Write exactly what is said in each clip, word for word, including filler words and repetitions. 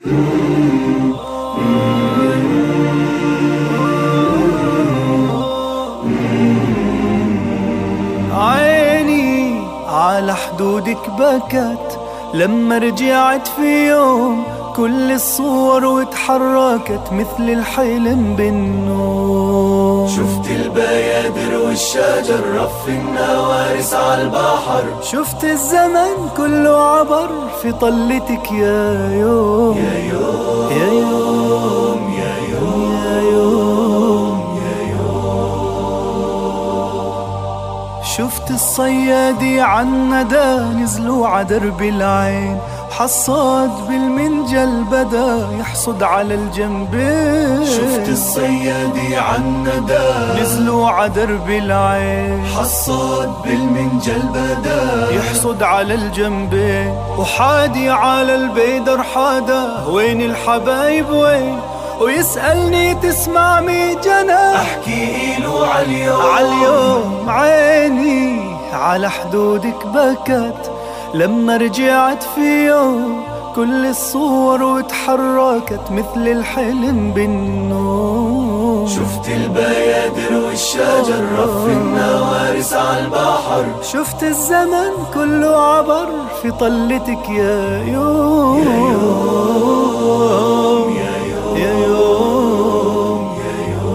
عيني على حدودك بكت لما رجعت في يوم، كل الصور وتحركت مثل الحلم بالنوم. شفت البيادر والشجر رف النوارس على البحر، شفت الزمن كله عبر في طلتك يا يوم يا يوم يا يوم يا يوم يا يوم يا يوم. شفت الصيادي عن ندى نزلوا عدرب العين، حصاد بالمنجل بدا يحصد على الجنبين. شفت الصيادي عن ندى نزلوا عدرب العين، حصاد بالمنجل بدا يحصد على الجنبين. وحادي على البيدر حادا وين الحبايب وين، ويسألني تسمع مي جنى احكي له عاليوم عاليوم. عيني على حدودك بكت لما رجعت في يوم، كل الصور وتحركت مثل الحلم بالنوم. شفت البيادر والشجر رف النوارس على البحر، شفت الزمن كله عبر في طلتك يا يوم يا يوم يا يوم يا يوم يا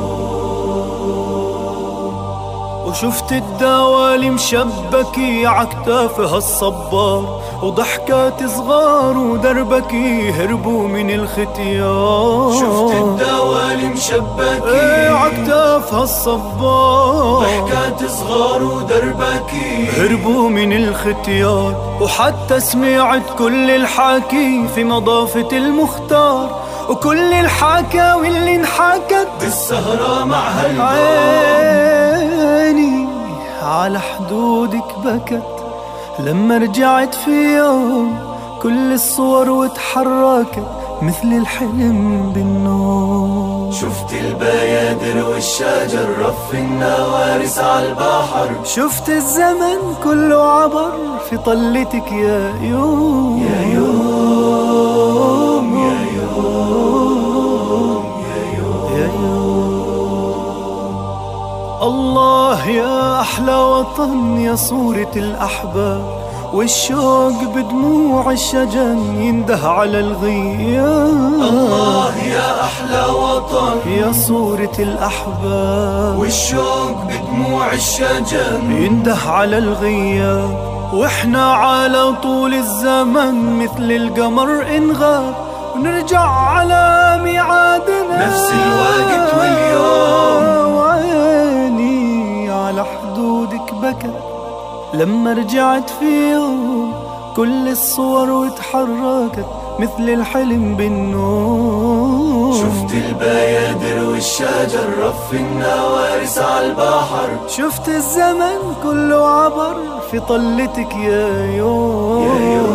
يوم. وشفت الدوالي مشبكي عكتافها الصبار، وضحكات صغار ودربكي هربوا من الختيار. شفت الدوالي مشبكي ايه عكتافها الصبار، ضحكات صغار ودربكي هربوا من الختيار. وحتى سمعت كل الحكي في مضافة المختار، وكل الحكاوي اللي انحكت بالسهرة مع هالقوم. عيني على حدودك بكت لما رجعت في يوم، كل الصور وتحركت مثل الحلم بالنوم. شفت البيادر والشجر رف النوارس على البحر، شفت الزمن كله عبر في طلتك يا يوم يا يوم يا يوم يا يوم يا يوم. الله يا أحلى وطن يا صورة الأحباب، والشوق بدموع الشجن ينده على الغياب. الله يا أحلى وطن يا صورة الأحباب، والشوق بدموع الشجن ينده على الغياب. واحنا على طول الزمن مثل القمر انغاب، ونرجع على ميعادنا نفس الوقت واليوم. وعيني على حدودك بكت لما رجعت في يوم، كل الصور وتحركت مثل الحلم بالنوم. شفت البيادر والشجر رف النوارس على البحر، شفت الزمن كله عبر في طلتك يا يوم يا يوم